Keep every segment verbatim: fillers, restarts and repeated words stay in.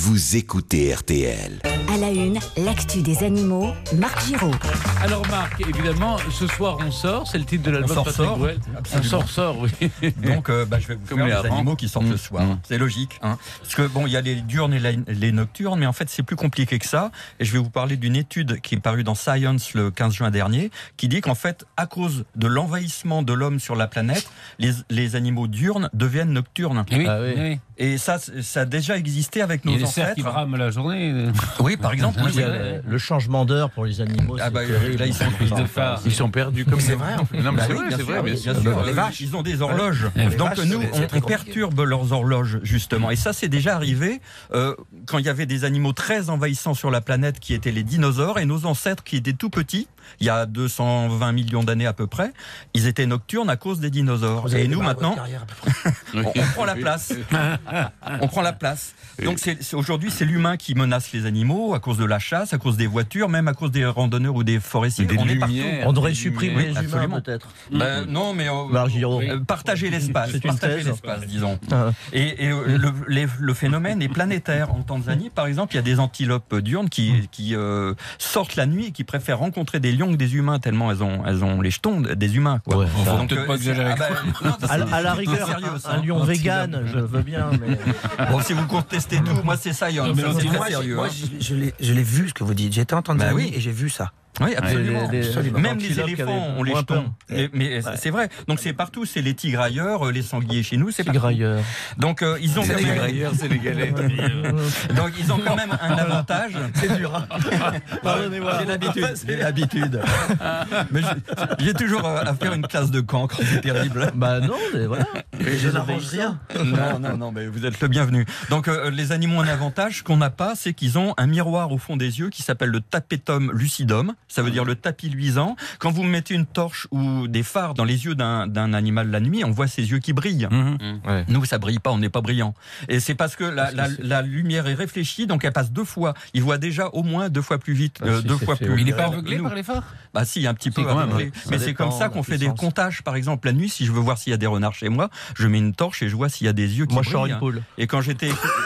Vous écoutez R T L. À la une, l'actu des animaux, Marc Giraud. Alors Marc, évidemment, ce soir on sort, c'est le titre de l'album On de sort, Patrick sort. Bruel. On sort, sort, oui. Donc euh, bah, je vais vous Comme faire les les harengs. animaux qui sortent Mmh. le soir. Mmh. C'est logique. Hein. Parce que bon, il y a les diurnes et la- les nocturnes, mais en fait c'est plus compliqué que ça. Et je vais vous parler d'une étude qui est parue dans Science le quinze juin dernier, qui dit qu'en fait, à cause de l'envahissement de l'homme sur la planète, les, les animaux diurnes deviennent nocturnes. Oui, Ah oui. oui. Et ça, ça a déjà existé avec nos Il y a des cerfs ancêtres. qui brament la journée. Oui, par exemple. Oui, oui, Il y a oui. le, le changement d'heure pour les animaux. Ah c'est bah, terrible. là, ils sont Prise de phare. Enfin, Ils sont perdus comme C'est nous. vrai, en fait. Non, mais Bah c'est oui, vrai, bien c'est sûr, vrai, bien bien sûr. sûr. Les Euh, vaches. Ils ont des horloges. Les Donc vaches, nous, c'est- c'est on, très on compliqué. perturbe leurs horloges, justement. Et ça, c'est déjà arrivé euh, quand il y avait des animaux très envahissants sur la planète qui étaient les dinosaures, et nos ancêtres qui étaient tout petits, il y a deux cent vingt millions d'années à peu près, ils étaient nocturnes à cause des dinosaures. vous avez Et nous, démarré maintenant, votre carrière, à peu près. on, on prend la place. On prend la place. Donc c'est, c'est- aujourd'hui, c'est l'humain qui menace les animaux à cause de la chasse, à cause des voitures, même à cause des randonneurs ou des forestiers. Des on est lumières. On devrait Des supprimer lumières. les humains, absolument. peut-être. Ben, non, mais euh, Marc Giraud. euh, partager l'espace, C'est une partager thèse. l'espace, disons. Ah. Et, et, euh, le, les- le phénomène est planétaire. En Tanzanie, par exemple, il y a des antilopes diurnes qui, qui euh, sortent la nuit et qui préfèrent rencontrer des lions que des humains, tellement elles ont, elles ont les jetons des humains. Quoi. Ouais, Faut enfin, peut-être pas c'est- exagérer. ah bah, non, c'est- À, à la c'est rigueur, sérieux, un, ça. un lion vegan, je veux bien, mais Bon, si vous contestez tout, moi c'est science, Non, mais c'est l'antilope, très Moi, j'ai- sérieux. moi, hein. je, je l'ai, je l'ai vu ce que vous dites. J'étais en Tanzanie Bah oui. et j'ai vu ça. Oui, absolument. les- les- Absolument. Même les antilopes qui éléphants avaient ont les moins jetons. peur. Mais, mais c'est vrai. Donc c'est partout. C'est les tigres ailleurs, les sangliers chez nous, c'est partout. grailleur. Donc euh, ils ont quand même, D'ailleurs, c'est les galets. donc ils ont quand même un avantage. C'est dur. hein. Pardonnez-moi. J'ai l'habitude. J'ai l'habitude. Mais j'ai- j'ai toujours euh, à faire une classe de cancre. C'est terrible. Bah non, mais voilà. Je n'arrange rien. Non, non, non, mais vous êtes le bienvenu. Donc, euh, les animaux ont un avantage qu'on n'a pas, c'est qu'ils ont un miroir au fond des yeux qui s'appelle le tapetum lucidum. Ça veut dire le tapis luisant. Quand vous mettez une torche ou des phares dans les yeux d'un, d'un animal la nuit, on voit ses yeux qui brillent. Mhm. Nous, ça brille pas, on n'est pas brillant. Et c'est parce que la, la, la lumière est réfléchie, donc elle passe deux fois. Il voit déjà au moins deux fois plus vite, Ah, euh, si, deux c'est fois fait, plus. oui. Il n'est pas que aveuglé nous. par les phares. Bah si, un petit peu quand même, aveuglé. ouais. Mais Ça c'est comme dépend ça de qu'on la fait des puissance. comptages, par exemple, la nuit. Si je veux voir s'il y a des renards chez moi, je mets une torche et je vois s'il y a des yeux qui Moi, je sors brillent. une poule. Et quand j'étais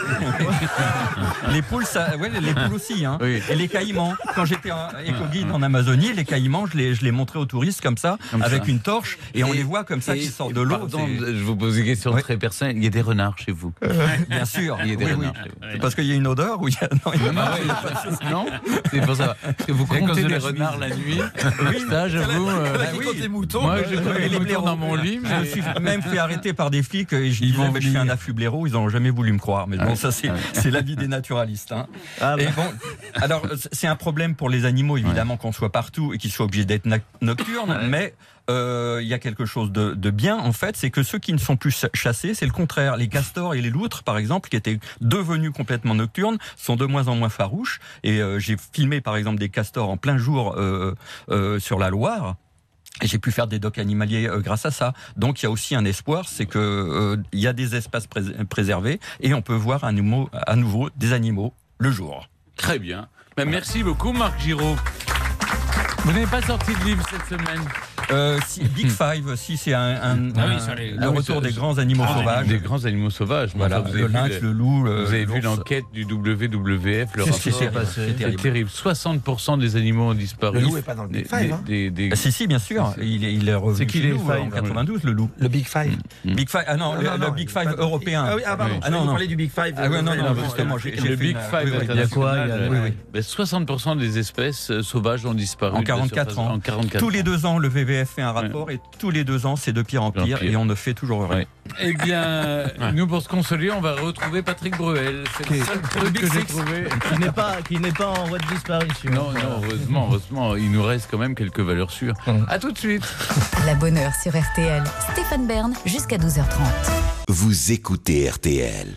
les poules, ça, ouais, les poules aussi, hein. Oui. Et les caïmans. Quand j'étais en éco-guide en Amazonie, les caïmans, je les, je les montrais aux touristes comme ça, Comme avec ça. une torche, et, on Et- les voit comme ça et- qui sortent de l'eau. Pardon, c'est- je vous pose une question Ouais. très personnelle. Il y a des renards chez vous. Bien sûr. Il y a des Oui, oui. renards chez vous. C'est parce qu'il y a une odeur ou il y a non, il y a pas. Non, c'est pour ça. Parce que vous C'est à cause comptez de les la renards la nuit. Oui. Ça, j'avoue. euh, Bah oui. Moi, je Oui, connais les les moutons blaireaux. dans mon lit. Je me mais- suis même fait arrêter par des flics et je Ils disais vont mais je suis venir. un affût blaireau, ils n'ont jamais voulu me croire. Mais bon, ça c'est c'est l'avis des naturalistes. Hein. Ah, bah. Et bon, alors c'est un problème pour les animaux évidemment qu'on soit partout et qu'ils soient obligés d'être na- nocturnes, mais euh, il y a quelque chose de, de bien en fait, c'est que ceux qui ne sont plus ch- chassés, c'est le contraire. Les castors et les loutres, par exemple, qui étaient devenus complètement nocturnes, sont de moins en moins farouches. Et euh, j'ai filmé par exemple des castors en plein jour euh, euh, sur la Loire. Et j'ai pu faire des docs animaliers euh, grâce à ça. Donc il y a aussi un espoir, c'est que euh, il y a des espaces prés- préservés et on peut voir à nouveau, à nouveau des animaux le jour. Très bien. Ben, merci beaucoup, Marc Giraud. Vous n'avez pas sorti de livre cette semaine? Euh, si, Big Five, si c'est un, un, Ah oui, un- sur les- le ah oui, retour sur- des grands animaux sauvages. Des grands animaux sauvages. Voilà, Enfin, vous le avez lynx, vu, le loup. Le, vous avez vu l'ours. l'enquête du W W F. le Qu'est-ce qui rapport. s'est passé C'est C'est C'est terrible. terrible. soixante pour cent des animaux ont disparu. Le loup est pas dans le Big Des- Five, hein. des- des- des- Ah, si, si, bien sûr. Il est, il est revenu C'est qui chez les nous, Five, en quatre-vingt-douze, le loup. Le Big Five. Big Five, ah non, Ah, le, non, le non, Big il- Five pas- européen. Ah oui, ah pardon. Ah non, vous non. parlez du Big Five. Ah ouais, non, euh, non, euh, justement, j'ai- j'ai le fait Big une- Five oui, oui. Il y a quoi Il y a- international, oui, oui. ben, soixante pour cent des espèces euh, sauvages ont disparu. En de la quarante-quatre surface- ans. En quarante-quatre Tous les ans. deux ans, le V V F fait un rapport et tous les deux ans, c'est de pire en En pire pire. et on ne fait toujours rien. Ouais. Eh bien, nous, pour se consoler, on va retrouver Patrick Bruel. C'est le seul truc que j'ai trouvé. qui n'est pas, qui n'est pas en voie de disparition. Non, non, heureusement, heureusement, il nous reste quand même quelques valeurs sûres. À tout de suite. La bonne heure sur R T L. Stéphane Bern jusqu'à douze heures trente. Vous écoutez R T L.